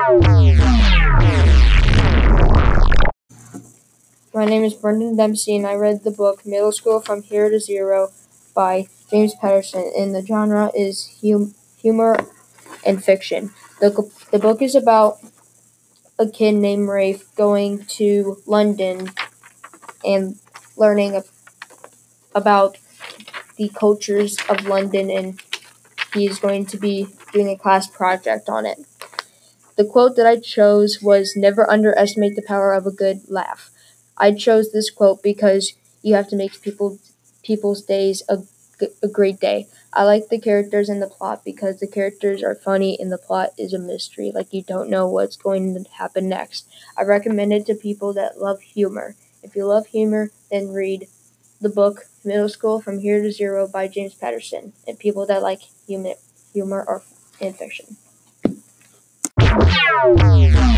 My name is Brendan Dempsey, and I read the book Middle School from Hero to Zero by James Patterson, and the genre is humor and fiction. The book is about a kid named Rafe going to London and learning about the cultures of London, and he's going to be doing a class project on it. The quote that I chose was, "Never underestimate the power of a good laugh." I chose this quote because you have to make people's days a great day. I like the characters in the plot because the characters are funny and the plot is a mystery, like you don't know what's going to happen next. I recommend it to people that love humor. If you love humor, then read the book Middle School from Here to Zero by James Patterson, and people that like humor or and fiction.